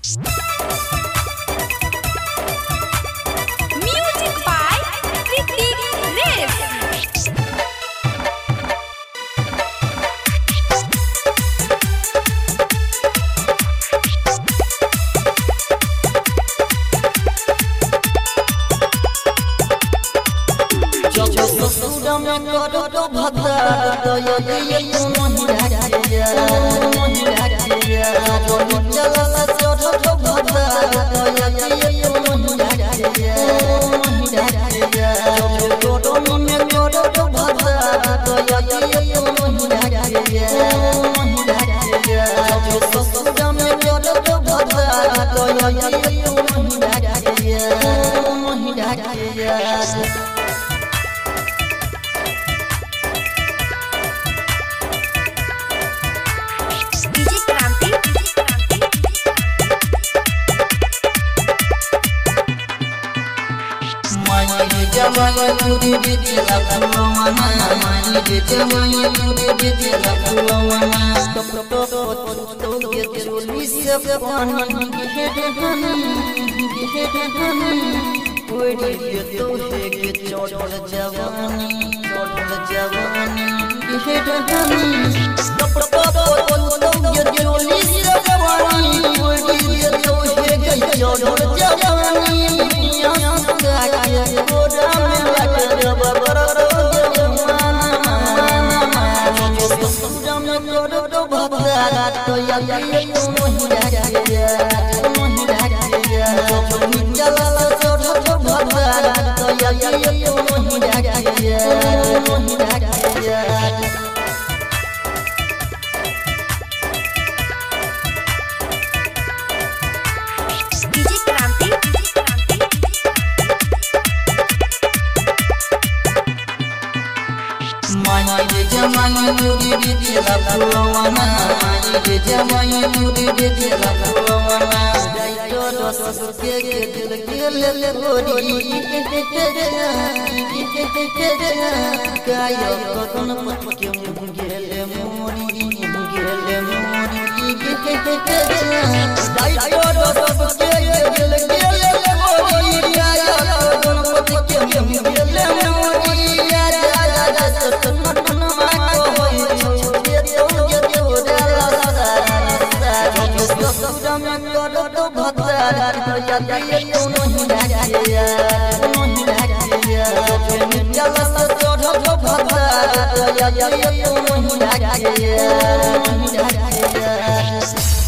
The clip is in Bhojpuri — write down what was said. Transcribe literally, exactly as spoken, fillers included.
Music by Ritik Res. ससुर में करो तो भद्रा तो ये ये तुम नहीं राजिया नहीं राजिया जो चला ससुर तो भद्रा तो ये ये तुम नहीं राजिया नहीं राजिया जो करो में करो तो भद्रा तो ये ये तुम नहीं राजिया नहीं राजिया जो ससुर में करो तो भद्रा तो ये ये तुम नहीं राजिया नहीं राजिया Jamaya turi biti la kulawana, mani de jamaya turi biti la kulawana. Top top top top top get choli se pani, gihete hani, gihete hani. Koi de to he ke chodol javani, chodol javani, gihete hani. Top top top top get choli se pani, koi de to he ke chodol javani. Jamaya turi biti la kulawana, mani de jamaya turi biti la kulawana. Daito dos ke ke dil ke le le gori, ke ke ke ke ke ke ke kayo kokon pat ke mungele mori, mungele mori, ke ke ke ke daito dos ke ke dil ke le le gori, kayo kokon pat ke mungele mori, ya ya ya sat Yeah.